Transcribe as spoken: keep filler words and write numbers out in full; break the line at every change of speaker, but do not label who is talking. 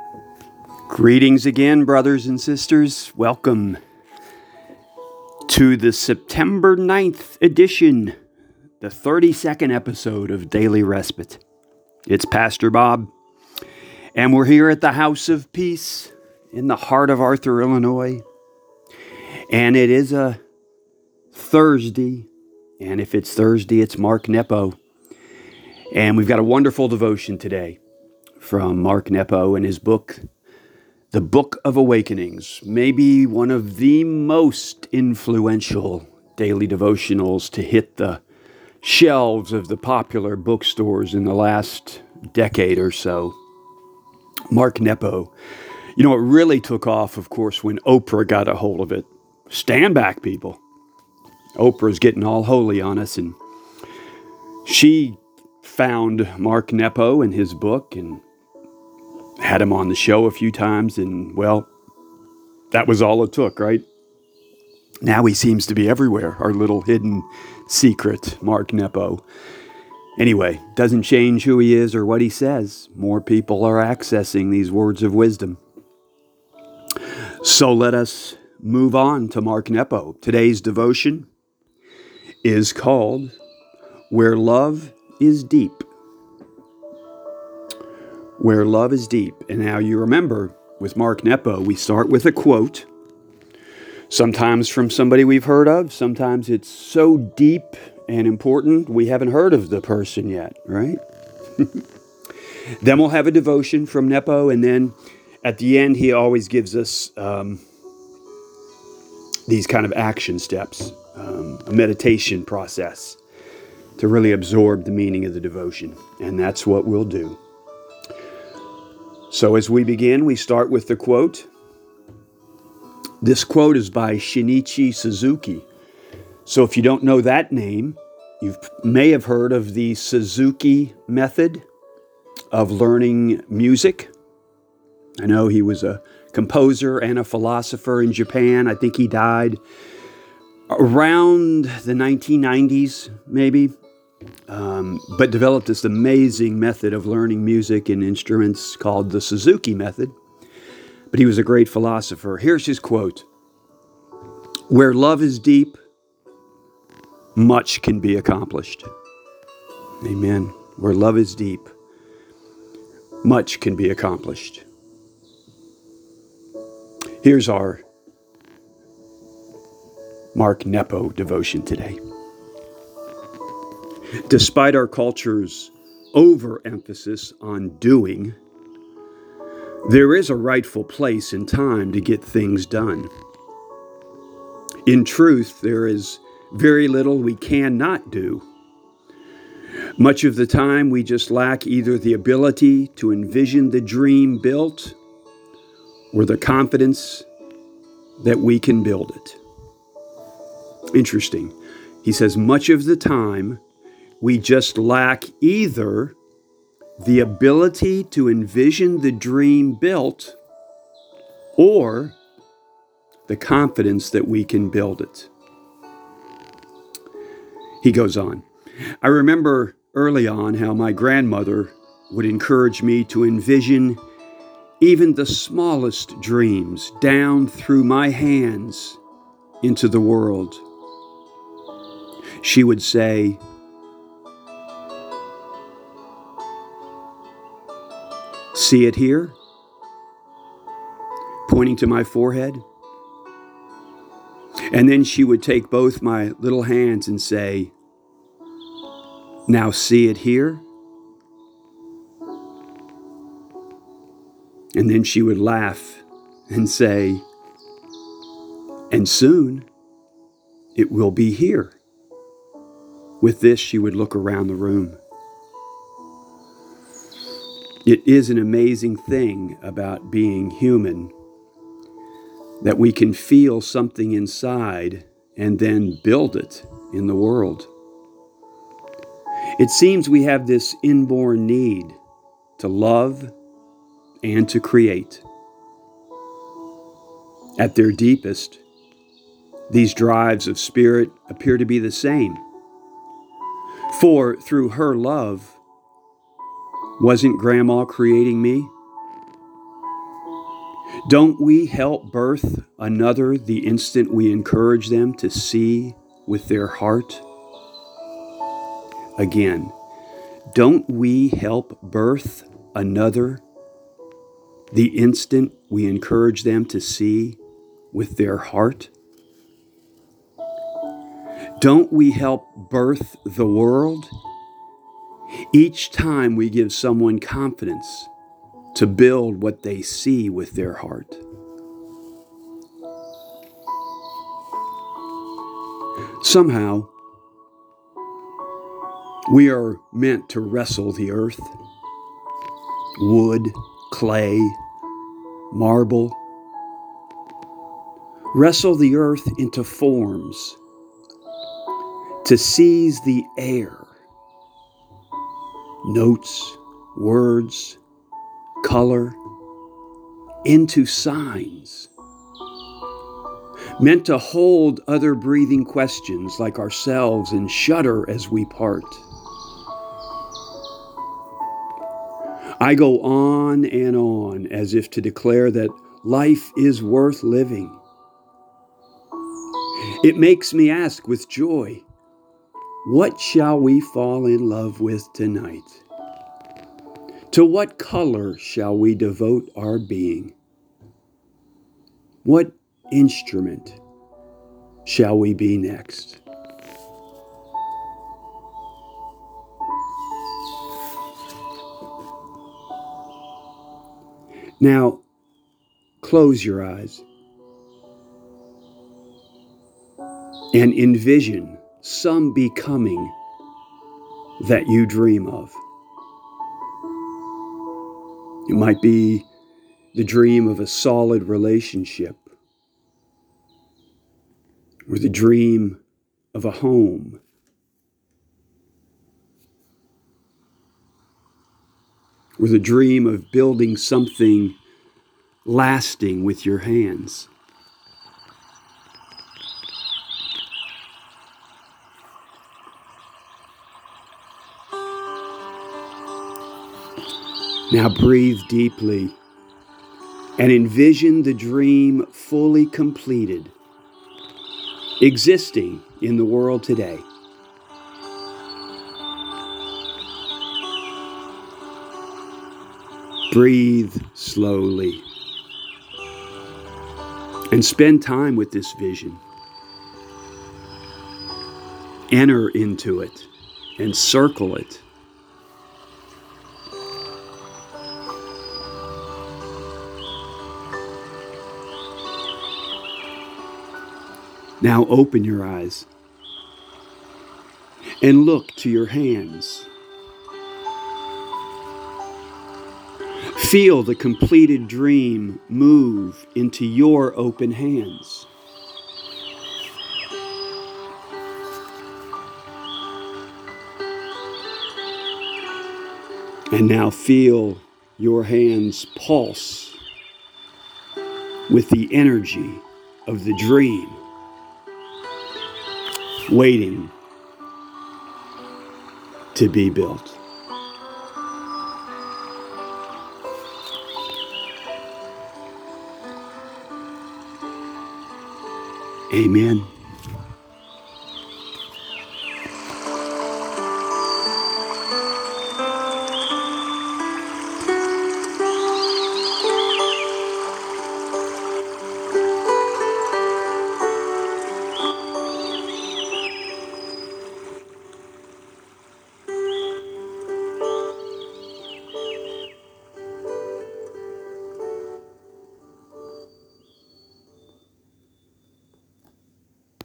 Greetings again, brothers and sisters. Welcome to the September ninth edition, the thirty-second episode of Daily Respite. It's Pastor Bob, and we're here at the House of Peace in the heart of Arthur, Illinois. And it is a Thursday, and if it's Thursday, it's Mark Nepo. And we've got a wonderful devotion today from Mark Nepo in his book, The Book of Awakenings, maybe one of the most influential daily devotionals to hit the shelves of the popular bookstores in the last decade or so. Mark Nepo. You know, it really took off, of course, when Oprah got a hold of it. Stand back, people. Oprah's getting all holy on us, and she found Mark Nepo in his book and had him on the show a few times, and, well, that was all it took, right? Now he seems to be everywhere, our little hidden secret, Mark Nepo. Anyway, doesn't change who he is or what he says. More people are accessing these words of wisdom. So let us move on to Mark Nepo. Today's devotion is called Where Love is Deep. Where Love is Deep. And now you remember, with Mark Nepo, we start with a quote, sometimes from somebody we've heard of, sometimes it's so deep and important we haven't heard of the person yet, right? Then we'll have a devotion from Nepo, and then at the end he always gives us um, these kind of action steps, um, a meditation process to really absorb the meaning of the devotion, and that's what we'll do. So as we begin, we start with the quote. This quote is by Shinichi Suzuki. So if you don't know that name, you may have heard of the Suzuki method of learning music. I know he was a composer and a philosopher in Japan. I think he died around the nineteen nineties, maybe. Um, but developed this amazing method of learning music and instruments called the Suzuki method. But he was a great philosopher. Here's his quote. Where love is deep, much can be accomplished. Amen. Where love is deep, much can be accomplished. Here's our Mark Nepo devotion today. Despite our culture's overemphasis on doing, there is a rightful place and time to get things done. In truth, there is very little we cannot do. Much of the time, we just lack either the ability to envision the dream built or the confidence that we can build it. Interesting. He says, much of the time, we just lack either the ability to envision the dream built or the confidence that we can build it. He goes on. I remember early on how my grandmother would encourage me to envision even the smallest dreams down through my hands into the world. She would say, see it here? Pointing to my forehead. And then she would take both my little hands and say, now see it here? And then she would laugh and say, and soon it will be here. With this, she would look around the room. It is an amazing thing about being human that we can feel something inside and then build it in the world. It seems we have this inborn need to love and to create. At their deepest, these drives of spirit appear to be the same. For through her love, wasn't Grandma creating me? Don't we help birth another the instant we encourage them to see with their heart? Again, don't we help birth another the instant we encourage them to see with their heart? Don't we help birth the world each time we give someone confidence to build what they see with their heart? Somehow, we are meant to wrestle the earth, wood, clay, marble, wrestle the earth into forms, to seize the air, notes, words, color, into signs, meant to hold other breathing questions like ourselves and shudder as we part. I go on and on as if to declare that life is worth living. It makes me ask with joy, what shall we fall in love with tonight? To what color shall we devote our being? What instrument shall we be next? Now, close your eyes and envision some becoming that you dream of. It might be the dream of a solid relationship, or the dream of a home, or the dream of building something lasting with your hands. Now breathe deeply and envision the dream fully completed, existing in the world today. Breathe slowly and spend time with this vision. Enter into it and circle it. Now open your eyes and look to your hands. Feel the completed dream move into your open hands. And now feel your hands pulse with the energy of the dream, waiting to be built. Amen.